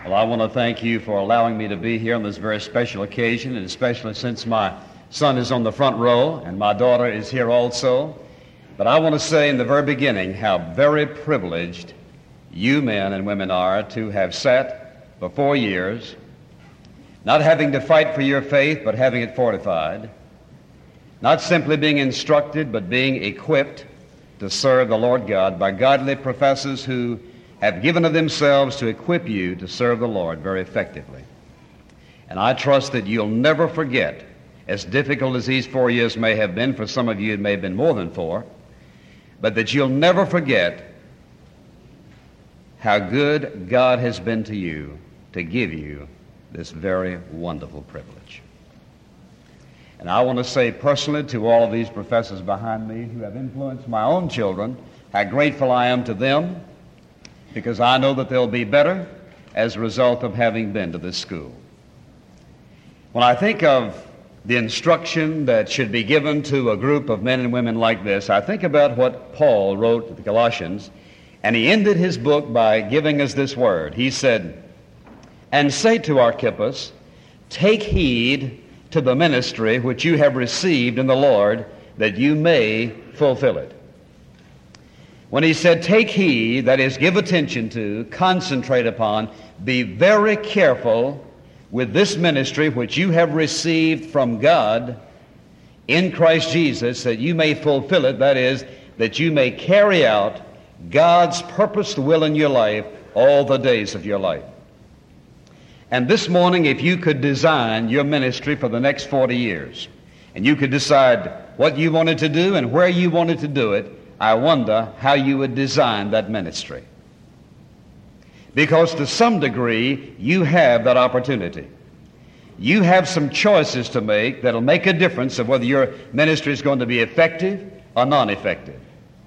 Well, I want to thank you for allowing me to be here on this very special occasion, and especially since my son is on the front row and my daughter is here also. But I want to say in the very beginning how very privileged you men and women are to have sat for 4 years, not having to fight for your faith, but having it fortified, not simply being instructed, but being equipped to serve the Lord God by godly professors who have given of themselves to equip you to serve the Lord very effectively. And I trust that you'll never forget, as difficult as these 4 years may have been, for some of you it may have been more than 4, but that you'll never forget how good God has been to you to give you this very wonderful privilege. And I want to say personally to all of these professors behind me who have influenced my own children, how grateful I am to them, because I know that they'll be better as a result of having been to this school. When I think of the instruction that should be given to a group of men and women like this, I think about what Paul wrote to the Colossians, and he ended his book by giving us this word. He said, "And say to Archippus, take heed to the ministry which you have received in the Lord, that you may fulfill it." When he said take heed, that is, give attention to, concentrate upon, be very careful with this ministry which you have received from God in Christ Jesus, that you may fulfill it, that is, that you may carry out God's purposed will in your life all the days of your life. And this morning, if you could design your ministry for the next 40 years, and you could decide what you wanted to do and where you wanted to do it, I wonder how you would design that ministry. Because to some degree, you have that opportunity. You have some choices to make that'll make a difference of whether your ministry is going to be effective or non-effective.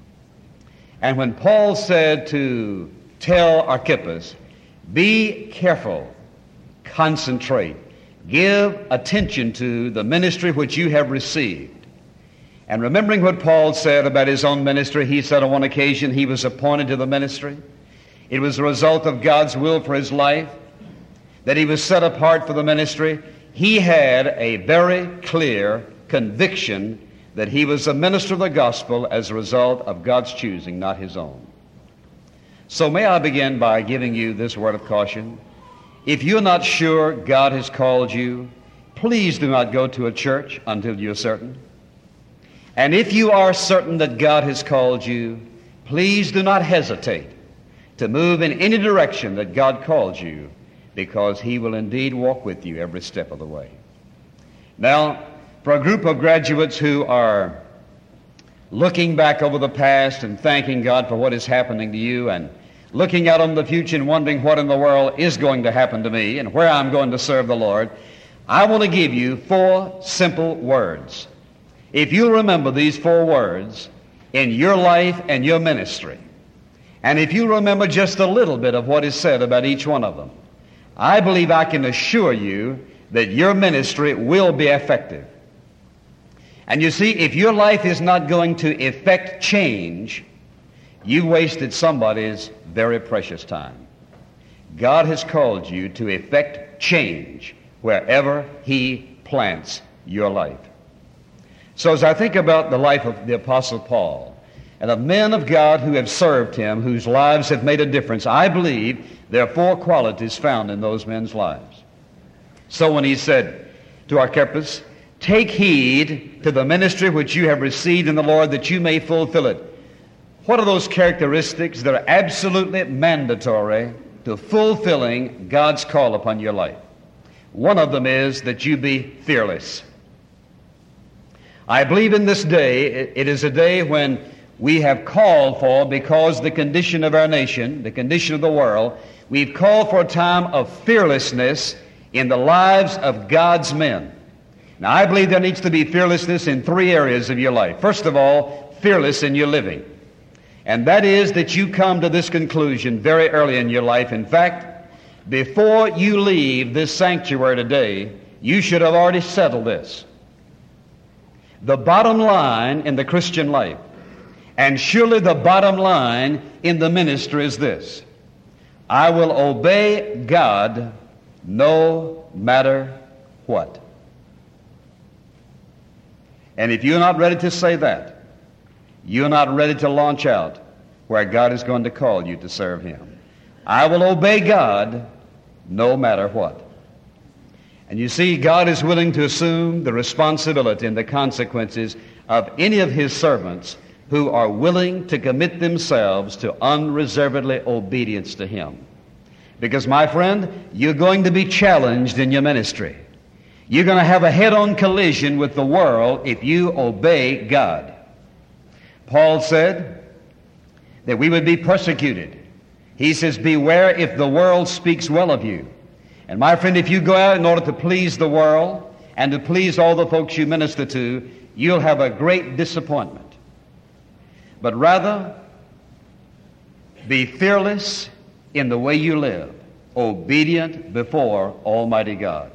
And when Paul said to tell Archippus, be careful, concentrate, give attention to the ministry which you have received. And remembering what Paul said about his own ministry, he said on one occasion he was appointed to the ministry. It was a result of God's will for his life that he was set apart for the ministry. He had a very clear conviction that he was a minister of the gospel as a result of God's choosing, not his own. So may I begin by giving you this word of caution. If you're not sure God has called you, please do not go to a church until you're certain. And if you are certain that God has called you, please do not hesitate to move in any direction that God called you, because he will indeed walk with you every step of the way. Now, for a group of graduates who are looking back over the past and thanking God for what is happening to you, and looking out on the future and wondering what in the world is going to happen to me and where I'm going to serve the Lord, I want to give you 4 simple words. If you'll remember these 4 words in your life and your ministry, and if you remember just a little bit of what is said about each one of them, I believe I can assure you that your ministry will be effective. And you see, if your life is not going to effect change, you wasted somebody's very precious time. God has called you to effect change wherever he plants your life. So as I think about the life of the Apostle Paul and of men of God who have served him, whose lives have made a difference, I believe there are 4 qualities found in those men's lives. So when he said to Archippus, take heed to the ministry which you have received in the Lord, that you may fulfill it. What are those characteristics that are absolutely mandatory to fulfilling God's call upon your life? One of them is that you be fearless. I believe in this day, it is a day when we have called for, because the condition of our nation, the condition of the world, we've called for a time of fearlessness in the lives of God's men. Now, I believe there needs to be fearlessness in 3 areas of your life. First of all, fearless in your living. And that is that you come to this conclusion very early in your life. In fact, before you leave this sanctuary today, you should have already settled this. The bottom line in the Christian life, and surely the bottom line in the ministry, is this: I will obey God no matter what. And if you're not ready to say that, you're not ready to launch out where God is going to call you to serve Him. I will obey God no matter what. And you see, God is willing to assume the responsibility and the consequences of any of His servants who are willing to commit themselves to unreservedly obedience to Him. Because, my friend, you're going to be challenged in your ministry. You're going to have a head-on collision with the world if you obey God. Paul said that we would be persecuted. He says, beware if the world speaks well of you. And my friend, if you go out in order to please the world and to please all the folks you minister to, you'll have a great disappointment. But rather, be fearless in the way you live, obedient before Almighty God.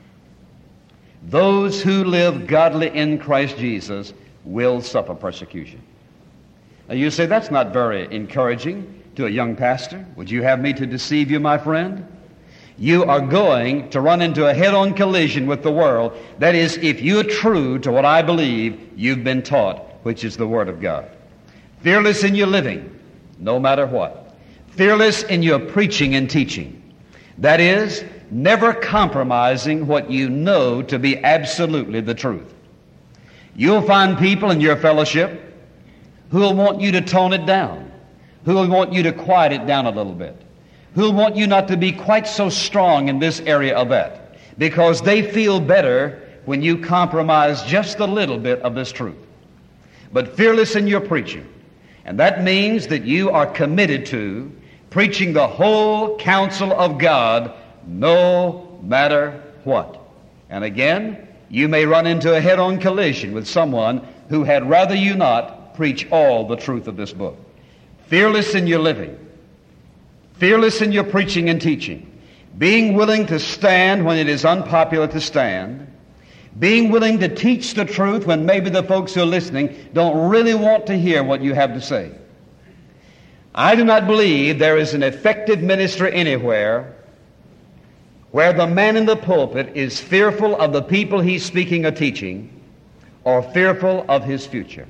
Those who live godly in Christ Jesus will suffer persecution. Now you say, that's not very encouraging to a young pastor. Would you have me to deceive you, my friend? You are going to run into a head-on collision with the world. That is, if you're true to what I believe you've been taught, which is the Word of God. Fearless in your living, no matter what. Fearless in your preaching and teaching. That is, never compromising what you know to be absolutely the truth. You'll find people in your fellowship who will want you to tone it down, who will want you to quiet it down a little bit, who will want you not to be quite so strong in this area of that, because they feel better when you compromise just a little bit of this truth. But fearless in your preaching, and that means that you are committed to preaching the whole counsel of God no matter what. And again, you may run into a head-on collision with someone who had rather you not preach all the truth of this book. Fearless in your living, fearless in your preaching and teaching, being willing to stand when it is unpopular to stand, being willing to teach the truth when maybe the folks who are listening don't really want to hear what you have to say. I do not believe there is an effective ministry anywhere where the man in the pulpit is fearful of the people he's speaking or teaching, or fearful of his future.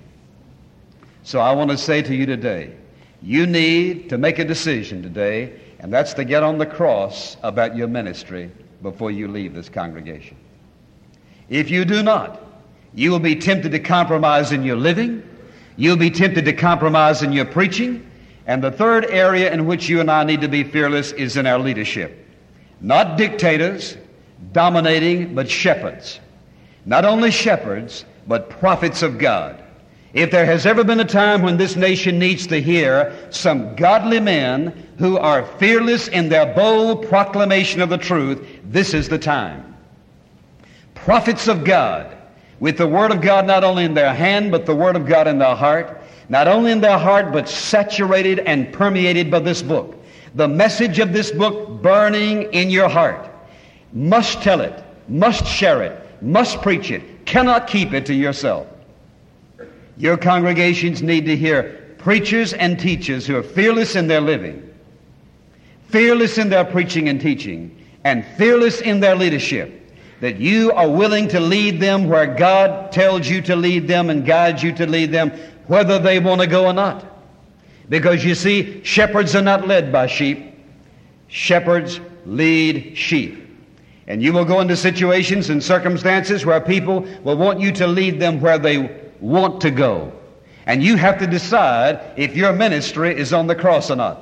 So I want to say to you today, you need to make a decision today, and that's to get on the cross about your ministry before you leave this congregation. If you do not, you will be tempted to compromise in your living, you'll be tempted to compromise in your preaching, and the third area in which you and I need to be fearless is in our leadership. Not dictators, dominating, but shepherds. Not only shepherds, but prophets of God. If there has ever been a time when this nation needs to hear some godly men who are fearless in their bold proclamation of the truth, this is the time. Prophets of God, with the Word of God not only in their hand, but the Word of God in their heart. Not only in their heart, but saturated and permeated by this book. The message of this book burning in your heart. Must tell it, must share it, must preach it, cannot keep it to yourself. Your congregations need to hear preachers and teachers who are fearless in their living, fearless in their preaching and teaching, and fearless in their leadership, that you are willing to lead them where God tells you to lead them and guides you to lead them, whether they want to go or not. Because you see, shepherds are not led by sheep. Shepherds lead sheep. And you will go into situations and circumstances where people will want you to lead them where they want to go. And you have to decide if your ministry is on the cross or not.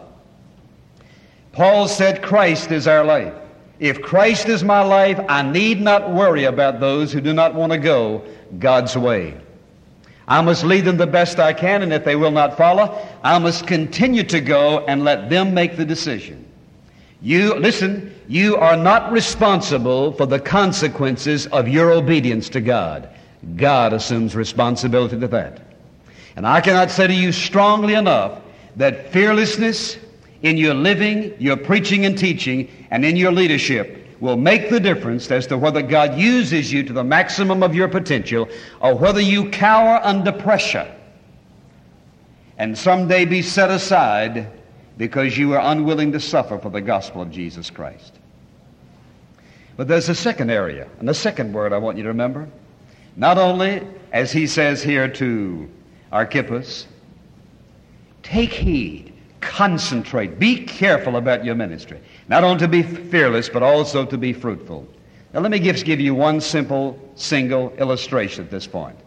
Paul said, Christ is our life. If Christ is my life, I need not worry about those who do not want to go God's way. I must lead them the best I can, and if they will not follow, I must continue to go and let them make the decision. You are not responsible for the consequences of your obedience to God. God assumes responsibility to that. And I cannot say to you strongly enough that fearlessness in your living, your preaching and teaching, and in your leadership will make the difference as to whether God uses you to the maximum of your potential or whether you cower under pressure and someday be set aside because you were unwilling to suffer for the gospel of Jesus Christ. But there's a second area, and the second word I want you to remember. Not only, as he says here to Archippus, take heed, concentrate, be careful about your ministry. Not only to be fearless, but also to be fruitful. Now let me just give you one simple, single illustration at this point.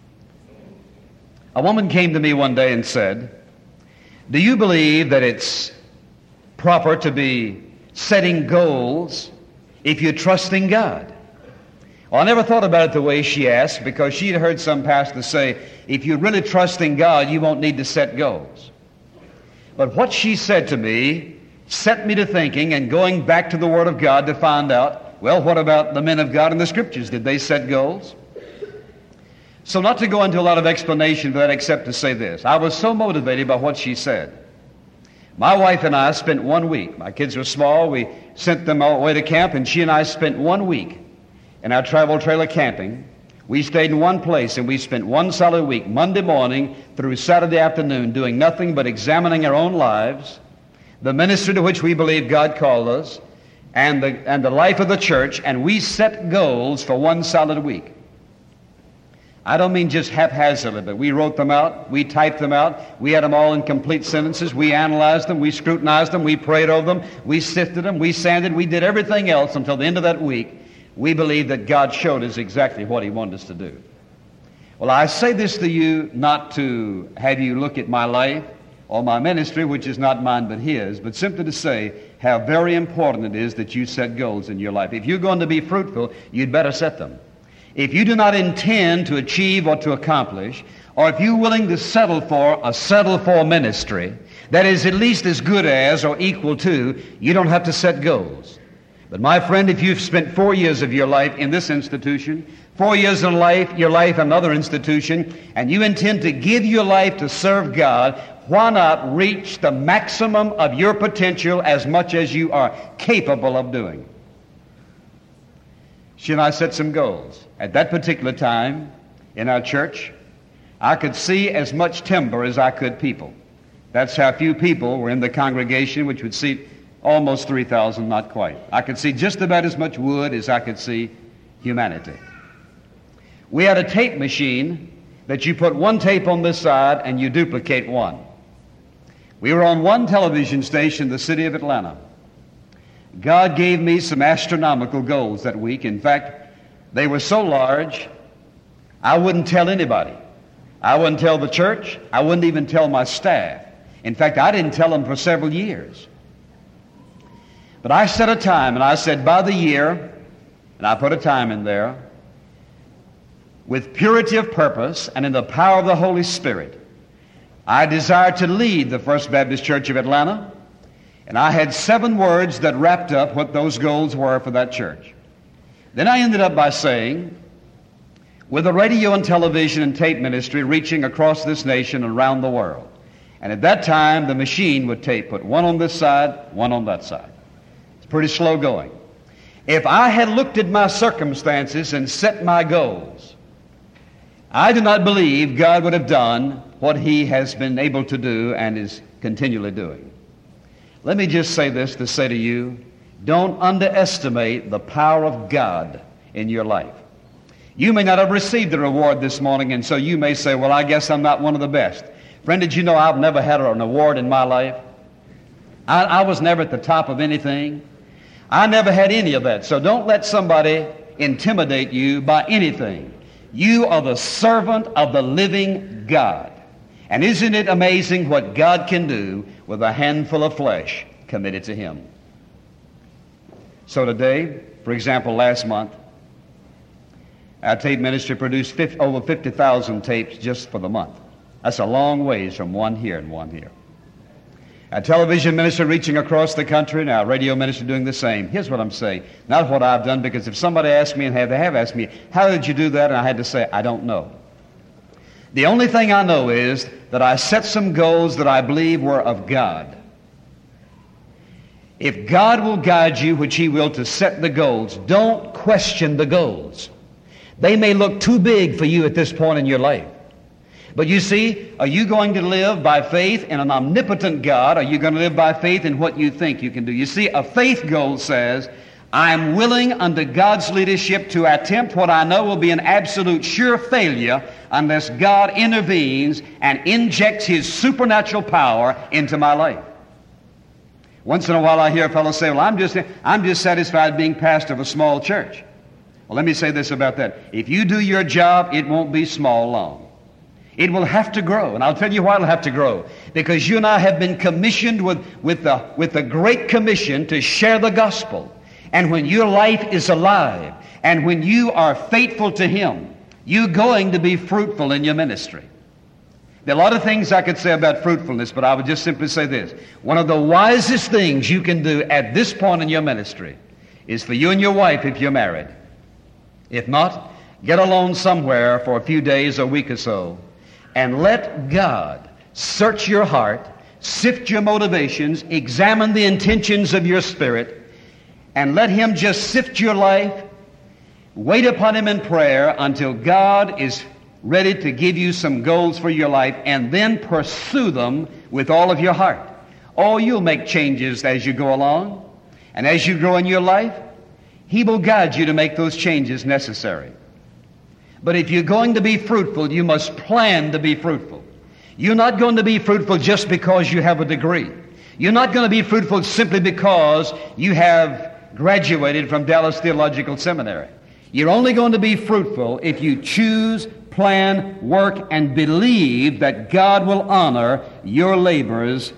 A woman came to me one day and said, do you believe that it's proper to be setting goals if you're trusting God? Well, I never thought about it the way she asked, because she had heard some pastor say, if you're really trusting God, you won't need to set goals. But what she said to me set me to thinking and going back to the Word of God to find out, well, what about the men of God in the Scriptures? Did they set goals? So not to go into a lot of explanation for that, except to say this. I was so motivated by what she said. My wife and I spent 1 week. My kids were small. We sent them all the way to camp, and she and I spent 1 week in our travel trailer camping. We stayed in one place, and we spent one solid week, Monday morning through Saturday afternoon, doing nothing but examining our own lives, the ministry to which we believe God called us, and the life of the church, and we set goals for one solid week. I don't mean just haphazardly, but we wrote them out, we typed them out, we had them all in complete sentences, we analyzed them, we scrutinized them, we prayed over them, we sifted them, we sanded, we did everything else until the end of that week. We believed that God showed us exactly what He wanted us to do. Well, I say this to you not to have you look at my life or my ministry, which is not mine but His, but simply to say how very important it is that you set goals in your life. If you're going to be fruitful, you'd better set them. If you do not intend to achieve or to accomplish, or if you're willing to settle for ministry that is at least as good as or equal to, you don't have to set goals. But my friend, if you've spent 4 years of your life in this institution, 4 years of your life in another institution, and you intend to give your life to serve God, why not reach the maximum of your potential as much as you are capable of doing? She and I set some goals. At that particular time in our church, I could see as much timber as I could people. That's how few people were in the congregation, which would seat almost 3,000, not quite. I could see just about as much wood as I could see humanity. We had a tape machine that you put one tape on this side and you duplicate one. We were on one television station in the city of Atlanta. God gave me some astronomical goals that week. In fact, they were so large, I wouldn't tell anybody. I wouldn't tell the church. I wouldn't even tell my staff. In fact, I didn't tell them for several years. But I set a time, and I said by the year, and I put a time in there, with purity of purpose and in the power of the Holy Spirit, I desired to lead the First Baptist Church of Atlanta. And I had 7 words that wrapped up what those goals were for that church. Then I ended up by saying, with the radio and television and tape ministry reaching across this nation and around the world. And at that time, the machine would put one on this side, one on that side. It's pretty slow going. If I had looked at my circumstances and set my goals, I do not believe God would have done what He has been able to do and is continually doing. Let me just say this to say to you, don't underestimate the power of God in your life. You may not have received the reward this morning, and so you may say, well, I guess I'm not one of the best. Friend, did you know I've never had an award in my life? I was never at the top of anything. I never had any of that. So don't let somebody intimidate you by anything. You are the servant of the living God. And isn't it amazing what God can do with a handful of flesh committed to Him? So today, for example, last month, our tape ministry produced over 50,000 tapes just for the month. That's a long ways from one here and one here. Our television ministry reaching across the country, and our radio ministry doing the same. Here's what I'm saying. Not what I've done, because if somebody asked me, and they have asked me, how did you do that? And I had to say, I don't know. The only thing I know is that I set some goals that I believe were of God. If God will guide you, which He will, to set the goals, don't question the goals. They may look too big for you at this point in your life. But you see, are you going to live by faith in an omnipotent God? Or are you going to live by faith in what you think you can do? You see, a faith goal says, I am willing under God's leadership to attempt what I know will be an absolute sure failure unless God intervenes and injects His supernatural power into my life. Once in a while I hear a fellow say, well, I'm just satisfied being pastor of a small church. Well, let me say this about that. If you do your job, it won't be small long. It will have to grow, and I'll tell you why it'll have to grow. Because you and I have been commissioned with the Great Commission to share the gospel. And when your life is alive, and when you are faithful to Him, you're going to be fruitful in your ministry. There are a lot of things I could say about fruitfulness, but I would just simply say this. One of the wisest things you can do at this point in your ministry is for you and your wife, if you're married. If not, get alone somewhere for a few days or a week or so, and let God search your heart, sift your motivations, examine the intentions of your spirit, and let Him just sift your life. Wait upon Him in prayer until God is ready to give you some goals for your life, and then pursue them with all of your heart. Oh, you'll make changes as you go along, and as you grow in your life, He will guide you to make those changes necessary. But if you're going to be fruitful, you must plan to be fruitful. You're not going to be fruitful just because you have a degree. You're not going to be fruitful simply because you have graduated from Dallas Theological Seminary. You're only going to be fruitful if you choose, plan, work, and believe that God will honor your labors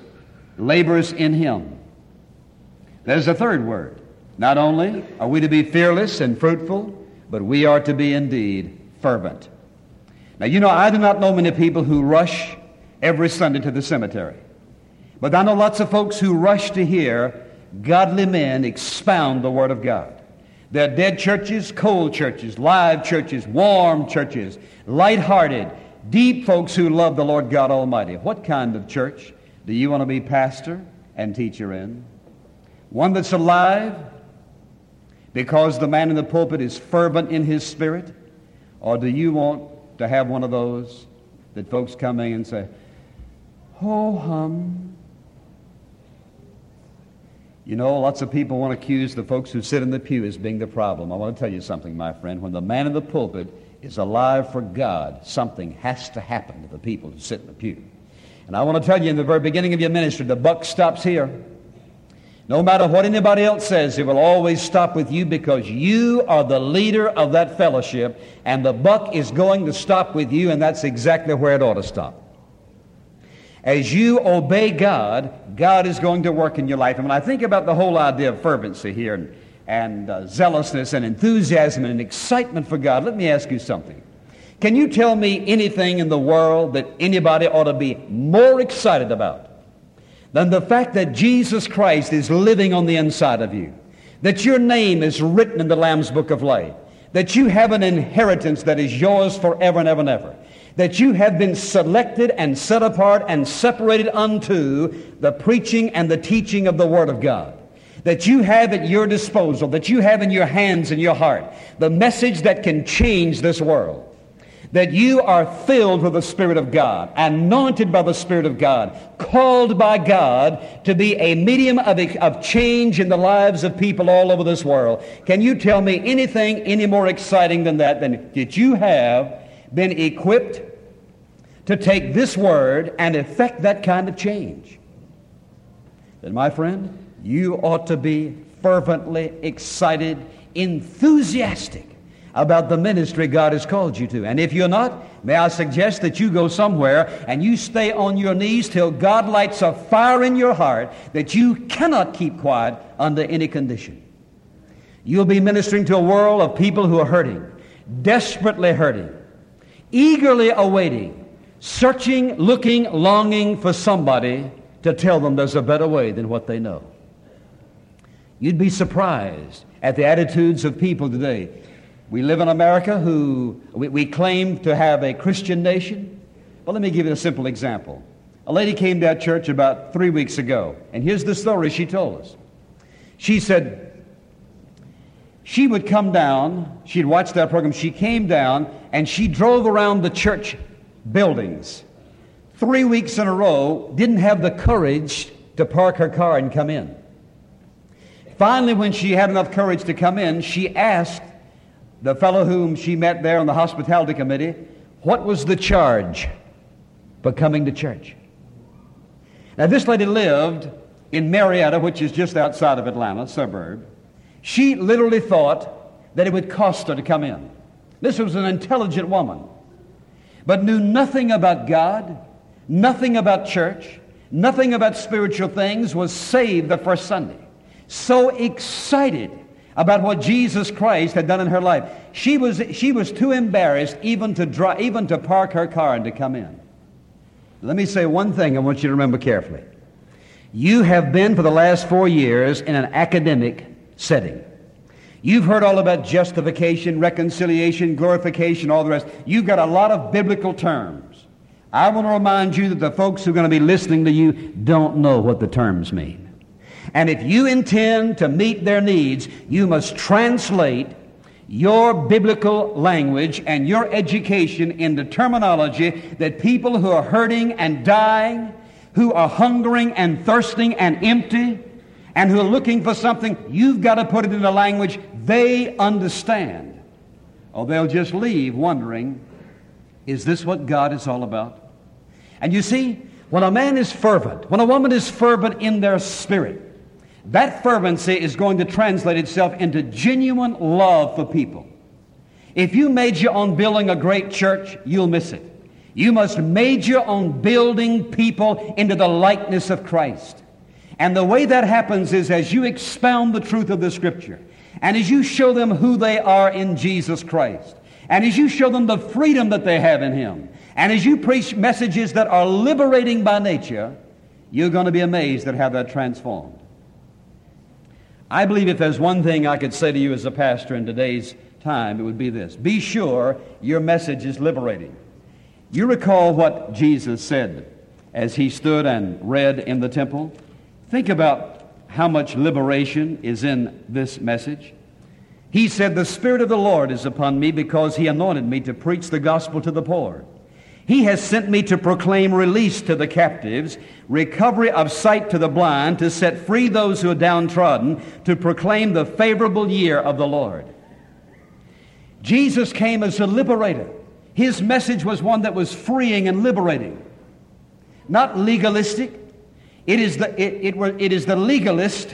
in Him. There's a third word. Not only are we to be fearless and fruitful, but we are to be indeed fervent. Now, you know, I do not know many people who rush every Sunday to the cemetery. But I know lots of folks who rush to hear godly men expound the Word of God. There are dead churches, cold churches, live churches, warm churches, light-hearted, deep folks who love the Lord God Almighty. What kind of church do you want to be pastor and teacher in? One that's alive because the man in the pulpit is fervent in his spirit? Or do you want to have one of those that folks come in and say, ho-hum? You know, lots of people want to accuse the folks who sit in the pew as being the problem. I want to tell you something, my friend. When the man in the pulpit is alive for God, something has to happen to the people who sit in the pew. And I want to tell you, in the very beginning of your ministry, the buck stops here. No matter what anybody else says, it will always stop with you, because you are the leader of that fellowship, and the buck is going to stop with you, and that's exactly where it ought to stop. As you obey God, God is going to work in your life. And when I think about the whole idea of fervency here and zealousness and enthusiasm and excitement for God, let me ask you something. Can you tell me anything in the world that anybody ought to be more excited about than the fact that Jesus Christ is living on the inside of you, that your name is written in the Lamb's Book of Life, that you have an inheritance that is yours forever and ever and ever, that you have been selected and set apart and separated unto the preaching and the teaching of the Word of God, that you have at your disposal, that you have in your hands and your heart the message that can change this world, that you are filled with the Spirit of God, anointed by the Spirit of God, called by God to be a medium of change in the lives of people all over this world. Can you tell me anything any more exciting than that you have been equipped to take this Word and effect that kind of change? Then, my friend, you ought to be fervently excited, enthusiastic about the ministry God has called you to. And if you're not, may I suggest that you go somewhere and you stay on your knees till God lights a fire in your heart that you cannot keep quiet under any condition. You'll be ministering to a world of people who are hurting, desperately hurting, eagerly awaiting, searching, looking, longing for somebody to tell them there's a better way than what they know. You'd be surprised at the attitudes of people today. We live in America who we claim to have a Christian nation. Well, let me give you a simple example. A lady came to our church about 3 weeks ago, and here's the story she told us. She said she would come down, she'd watched that program, she came down, and she drove around the church buildings. 3 weeks in a row, didn't have the courage to park her car and come in. Finally, when she had enough courage to come in, she asked the fellow whom she met there on the hospitality committee, what was the charge for coming to church? Now, this lady lived in Marietta, which is just outside of Atlanta, a suburb. She literally thought that it would cost her to come in. This was an intelligent woman, but knew nothing about God, nothing about church, nothing about spiritual things, was saved the first Sunday. So excited about what Jesus Christ had done in her life. She was too embarrassed even to park her car and to come in. Let me say one thing I want you to remember carefully. You have been for the last 4 years in an academic setting. You've heard all about justification, reconciliation, glorification, all the rest. You've got a lot of biblical terms. I want to remind you that the folks who are going to be listening to you don't know what the terms mean. And if you intend to meet their needs, you must translate your biblical language and your education into terminology that people who are hurting and dying, who are hungering and thirsting and empty, and who are looking for something, you've got to put it in a language they understand. Or they'll just leave wondering, is this what God is all about? And you see, when a man is fervent, when a woman is fervent in their spirit, that fervency is going to translate itself into genuine love for people. If you major on building a great church, you'll miss it. You must major on building people into the likeness of Christ. And the way that happens is as you expound the truth of the Scripture, and as you show them who they are in Jesus Christ, and as you show them the freedom that they have in Him, and as you preach messages that are liberating by nature, you're going to be amazed at how they're transformed. I believe if there's one thing I could say to you as a pastor in today's time, it would be this. Be sure your message is liberating. You recall what Jesus said as He stood and read in the temple? Think about how much liberation is in this message. He said, "The Spirit of the Lord is upon me because He anointed me to preach the gospel to the poor. He has sent me to proclaim release to the captives, recovery of sight to the blind, to set free those who are downtrodden, to proclaim the favorable year of the Lord." Jesus came as a liberator. His message was one that was freeing and liberating, not legalistic. It is the legalist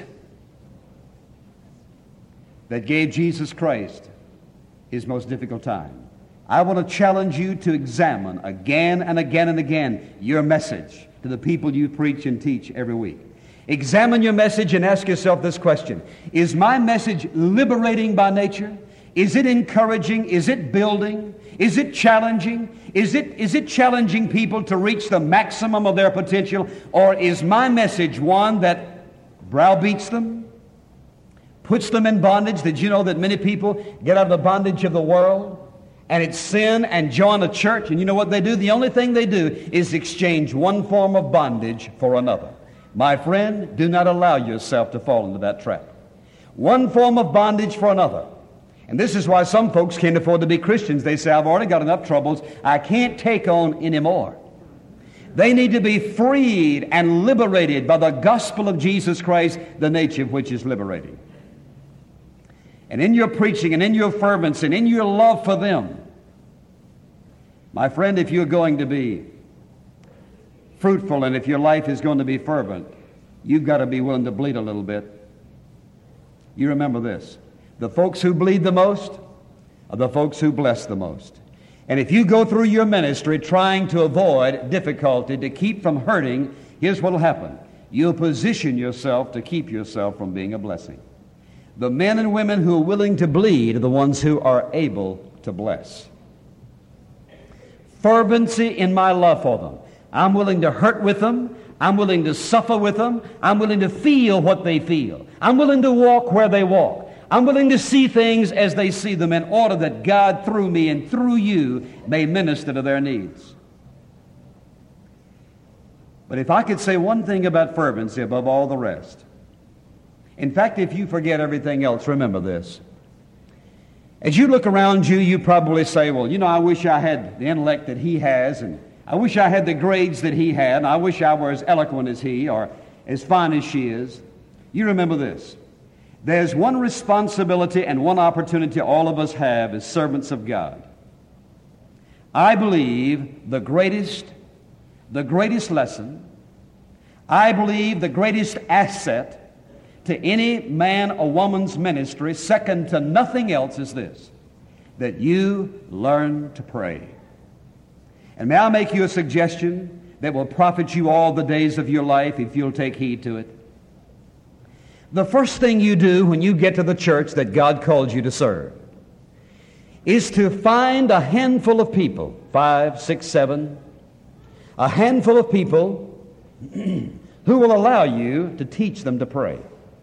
that gave Jesus Christ His most difficult time. I want to challenge you to examine again and again and again your message to the people you preach and teach every week. Examine your message and ask yourself this question. Is my message liberating by nature? Is it encouraging? Is it building? Is it challenging? Is it challenging people to reach the maximum of their potential? Or is my message one that browbeats them, puts them in bondage? Did you know that many people get out of the bondage of the world and it's sin and join a church, and you know what they do? The only thing they do is exchange one form of bondage for another. My friend, do not allow yourself to fall into that trap. One form of bondage for another. And this is why some folks can't afford to be Christians. They say, I've already got enough troubles. I can't take on anymore. They need to be freed and liberated by the gospel of Jesus Christ, the nature of which is liberating. And in your preaching and in your fervency and in your love for them, my friend, if you're going to be fruitful and if your life is going to be fervent, you've got to be willing to bleed a little bit. You remember this. The folks who bleed the most are the folks who bless the most. And if you go through your ministry trying to avoid difficulty, to keep from hurting, here's what will happen. You'll position yourself to keep yourself from being a blessing. The men and women who are willing to bleed are the ones who are able to bless. Fervency in my love for them. I'm willing to hurt with them. I'm willing to suffer with them. I'm willing to feel what they feel. I'm willing to walk where they walk. I'm willing to see things as they see them in order that God, through me and through you, may minister to their needs. But if I could say one thing about fervency above all the rest, in fact, if you forget everything else, remember this. As you look around you, you probably say, well, you know, I wish I had the intellect that he has, and I wish I had the grades that he had, and I wish I were as eloquent as he or as fine as she is. You remember this. There's one responsibility and one opportunity all of us have as servants of God. I believe the greatest lesson, I believe the greatest asset to any man or woman's ministry, second to nothing else, is this: that you learn to pray. And may I make you a suggestion that will profit you all the days of your life if you'll take heed to it? The first thing you do when you get to the church that God called you to serve is to find a handful of people, 5, 6, 7, a handful of people who will allow you to teach them to pray.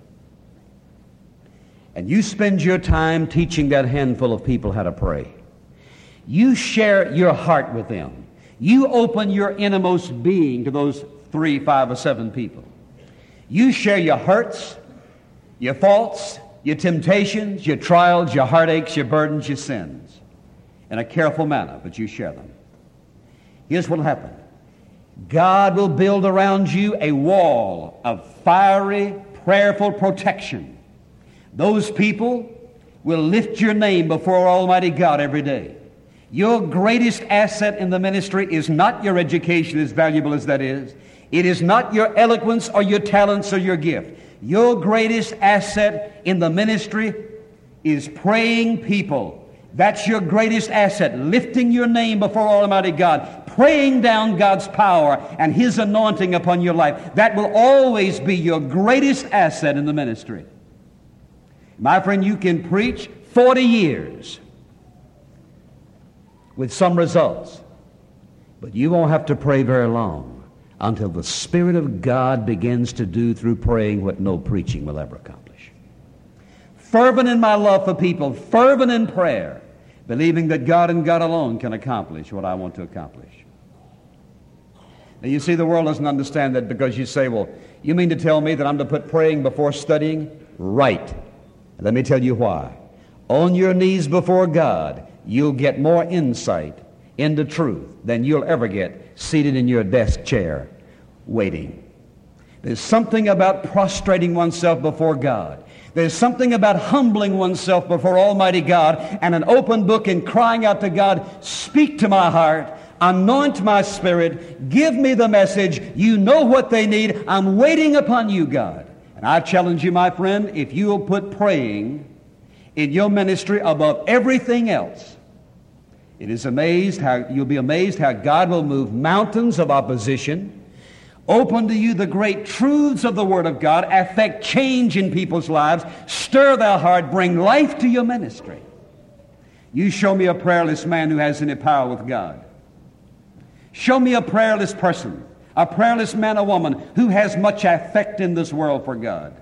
And you spend your time teaching that handful of people how to pray. You share your heart with them. You open your innermost being to those 3, 5, or 7 people. You share your hurts, your faults, your temptations, your trials, your heartaches, your burdens, your sins, in a careful manner, but you share them. Here's what will happen. God will build around you a wall of fiery, prayerful protection. Those people will lift your name before Almighty God every day. Your greatest asset in the ministry is not your education, as valuable as that is. It is not your eloquence or your talents or your gift. Your greatest asset in the ministry is praying people. That's your greatest asset, lifting your name before Almighty God, praying down God's power and His anointing upon your life. That will always be your greatest asset in the ministry. My friend, you can preach 40 years with some results, but you won't have to pray very long until the Spirit of God begins to do through praying what no preaching will ever accomplish. Fervent in my love for people, fervent in prayer, believing that God and God alone can accomplish what I want to accomplish. Now, you see, the world doesn't understand that, because you say, well, you mean to tell me that I'm to put praying before studying? Right. Let me tell you why. On your knees before God, you'll get more insight into truth than you'll ever get seated in your desk chair waiting. There's something about prostrating oneself before God. There's something about humbling oneself before Almighty God and an open book and crying out to God, speak to my heart, anoint my spirit, give me the message. You know what they need. I'm waiting upon you, God. And I challenge you, my friend, if you'll put praying in your ministry above everything else, you'll be amazed how God will move mountains of opposition, open to you the great truths of the Word of God, affect change in people's lives, stir their heart, bring life to your ministry. You show me a prayerless man who has any power with God. Show me a prayerless person, a prayerless man or woman who has much affect in this world for God.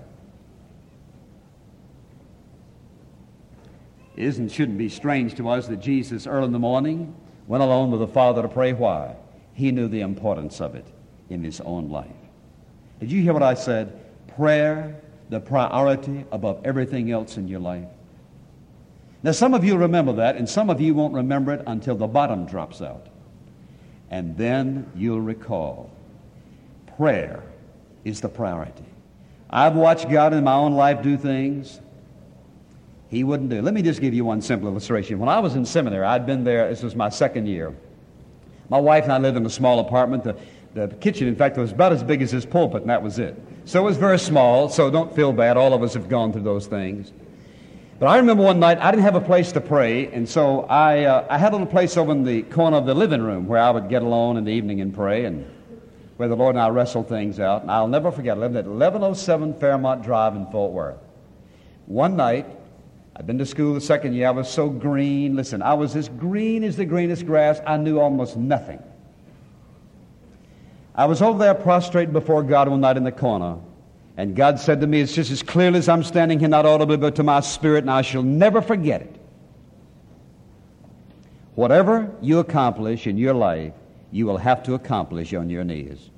Shouldn't be strange to us that Jesus early in the morning went alone with the Father to pray. Why? He knew the importance of it in his own life. Did you hear what I said? Prayer, the priority above everything else in your life. Now, some of you remember that, and some of you won't remember it until the bottom drops out. And then you'll recall. Prayer is the priority. I've watched God in my own life do things He wouldn't do. Let me just give you one simple illustration. When I was in seminary, I'd been there, this was my second year. My wife and I lived in a small apartment. The kitchen, in fact, was about as big as this pulpit, and that was it. So it was very small, so don't feel bad. All of us have gone through those things. But I remember one night, I didn't have a place to pray, and so I had a little place over in the corner of the living room where I would get alone in the evening and pray, and where the Lord and I wrestled things out. And I'll never forget, I lived at 1107 Fairmont Drive in Fort Worth. One night, I'd been to school the second year. I was so green. Listen, I was as green as the greenest grass. I knew almost nothing. I was over there prostrate before God one night in the corner, and God said to me, it's just as clearly as I'm standing here, not audibly, but to my spirit, and I shall never forget it. Whatever you accomplish in your life, you will have to accomplish on your knees.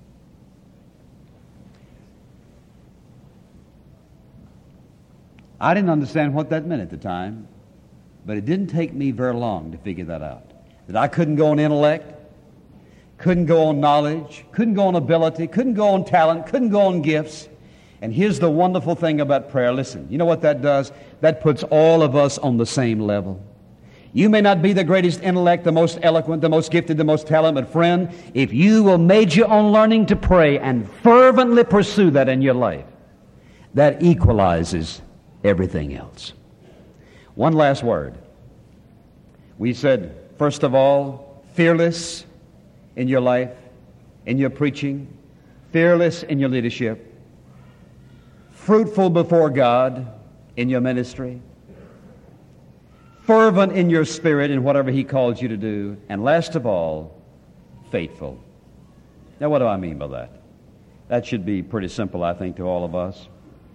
I didn't understand what that meant at the time. But it didn't take me very long to figure that out. That I couldn't go on intellect, couldn't go on knowledge, couldn't go on ability, couldn't go on talent, couldn't go on gifts. And here's the wonderful thing about prayer. Listen, you know what that does? That puts all of us on the same level. You may not be the greatest intellect, the most eloquent, the most gifted, the most talented, but friend, if you will major on learning to pray and fervently pursue that in your life, that equalizes everything else. One last word. We said, first of all, fearless in your life, in your preaching, fearless in your leadership, fruitful before God in your ministry, fervent in your spirit in whatever He calls you to do, and last of all, faithful. Now, what do I mean by that? That should be pretty simple, I think, to all of us.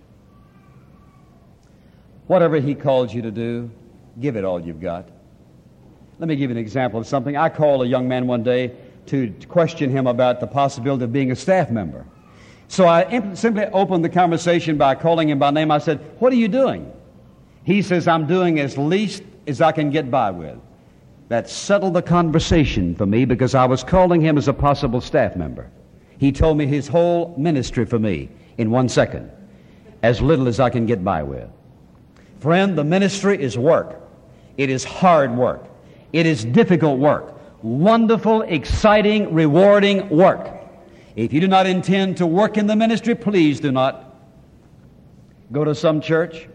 Whatever He calls you to do, give it all you've got. Let me give you an example of something. I called a young man one day to question him about the possibility of being a staff member. So I simply opened the conversation by calling him by name. I said, "What are you doing?" He says, "I'm doing as least as I can get by with." That settled the conversation for me because I was calling him as a possible staff member. He told me his whole ministry for me in 1 second, as little as I can get by with. Friend, the ministry is work. It is hard work. It is difficult work. Wonderful, exciting, rewarding work. If you do not intend to work in the ministry, please do not go to some church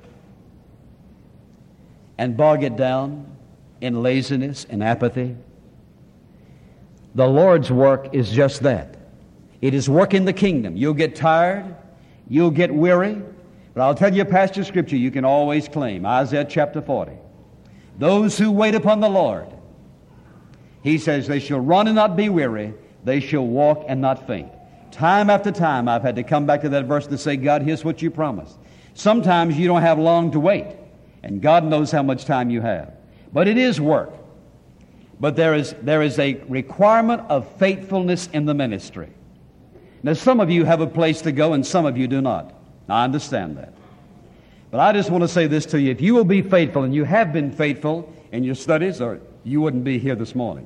and bog it down in laziness and apathy. The Lord's work is just that. It is work in the kingdom. You'll get tired. You'll get weary. But I'll tell you a passage of Scripture you can always claim. Isaiah chapter 40. Those who wait upon the Lord, He says, they shall run and not be weary. They shall walk and not faint. Time after time, I've had to come back to that verse to say, God, here's what you promised. Sometimes you don't have long to wait, and God knows how much time you have. But it is work. But there is a requirement of faithfulness in the ministry. Now, some of you have a place to go, and some of you do not. I understand that. But I just want to say this to you. If you will be faithful, and you have been faithful in your studies, or you wouldn't be here this morning.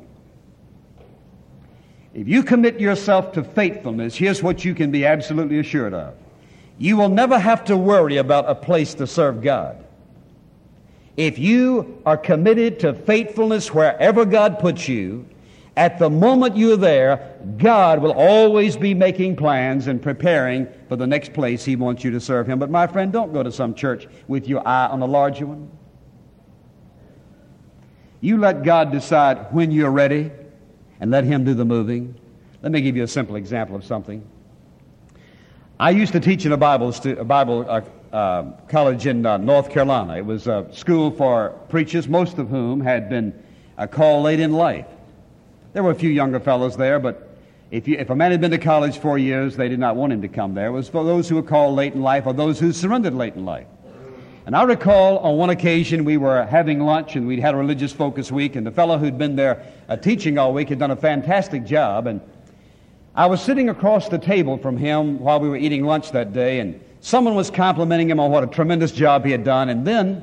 If you commit yourself to faithfulness, here's what you can be absolutely assured of. You will never have to worry about a place to serve God. If you are committed to faithfulness wherever God puts you, at the moment you're there, God will always be making plans and preparing for the next place He wants you to serve Him. But my friend, don't go to some church with your eye on a larger one. You let God decide when you're ready and let Him do the moving. Let me give you a simple example of something. I used to teach in a Bible college in North Carolina. It was a school for preachers, most of whom had been called late in life. There were a few younger fellows there, but if a man had been to college 4 years, they did not want him to come there. It was for those who were called late in life or those who surrendered late in life. And I recall on one occasion we were having lunch and we'd had a religious focus week, and the fellow who'd been there teaching all week had done a fantastic job. And I was sitting across the table from him while we were eating lunch that day, and someone was complimenting him on what a tremendous job he had done. And then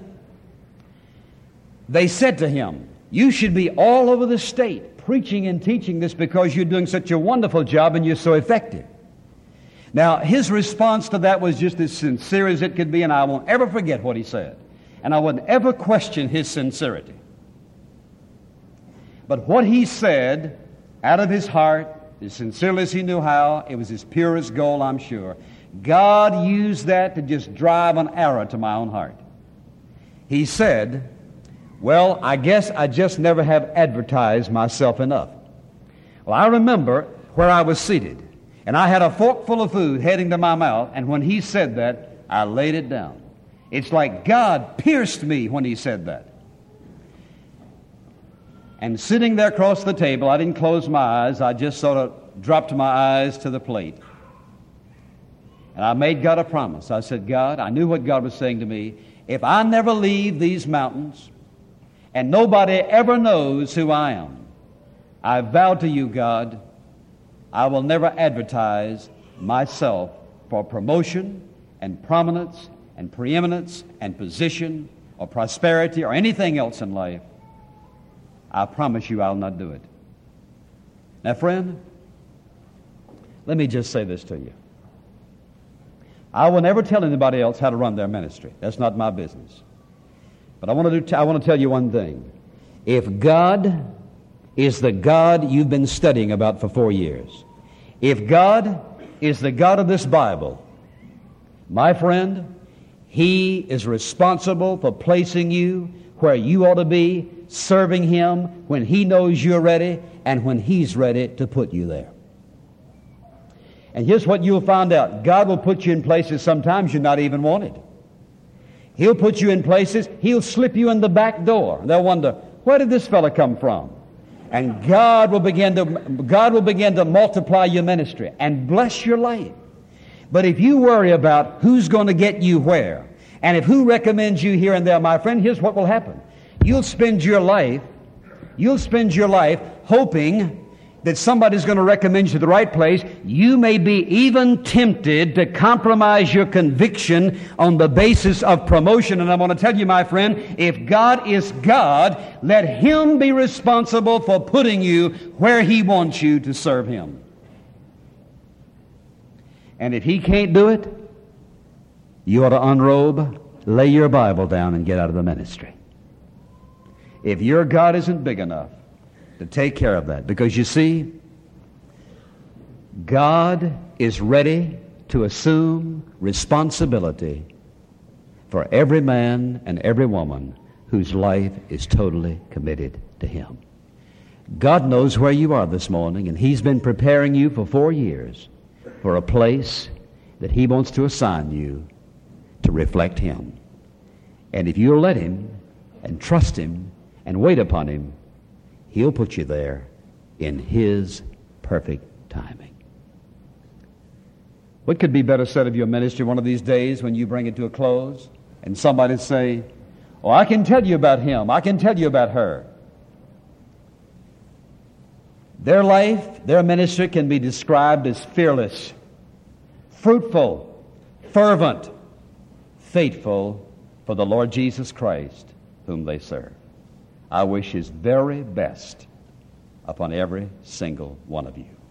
they said to him, "You should be all over the state preaching and teaching this because you're doing such a wonderful job and you're so effective." Now, his response to that was just as sincere as it could be, and I won't ever forget what he said. And I wouldn't ever question his sincerity. But what he said, out of his heart, as sincerely as he knew how, it was his purest goal, I'm sure. God used that to just drive an arrow to my own heart. He said, "Well, I guess I just never have advertised myself enough." Well, I remember where I was seated, and I had a fork full of food heading to my mouth, and when he said that, I laid it down. It's like God pierced me when he said that. And sitting there across the table, I didn't close my eyes. I just sort of dropped my eyes to the plate. And I made God a promise. I said, "God," I knew what God was saying to me, "if I never leave these mountains and nobody ever knows who I am, I vow to you, God, I will never advertise myself for promotion and prominence and preeminence and position or prosperity or anything else in life, I promise you I'll not do it. Now, friend, let me just say this to you. I will never tell anybody else how to run their ministry. That's not my business. But I want to tell you one thing. If God is the God you've been studying about for 4 years, if God is the God of this Bible, my friend, He is responsible for placing you where you ought to be, serving Him when He knows you're ready and when He's ready to put you there. And here's what you'll find out. God will put you in places sometimes you're not even wanted. He'll put you in places, He'll slip you in the back door. They'll wonder, where did this fella come from? And God will begin to multiply your ministry and bless your life. But if you worry about who's going to get you where, and if who recommends you here and there, my friend, here's what will happen. You'll spend your life hoping that somebody's going to recommend you to the right place. You may be even tempted to compromise your conviction on the basis of promotion. And I want to tell you, my friend, if God is God, let Him be responsible for putting you where He wants you to serve Him. And if He can't do it, you ought to unrobe, lay your Bible down, and get out of the ministry. If your God isn't big enough to take care of that. Because you see, God is ready to assume responsibility for every man and every woman whose life is totally committed to Him. God knows where you are this morning, and He's been preparing you for 4 years for a place that He wants to assign you to reflect Him. And if you'll let Him and trust Him and wait upon Him, He'll put you there in His perfect timing. What could be better said of your ministry one of these days when you bring it to a close and somebody say, oh, I can tell you about him, I can tell you about her. Their life, their ministry can be described as fearless, fruitful, fervent, faithful for the Lord Jesus Christ whom they serve. I wish His very best upon every single one of you.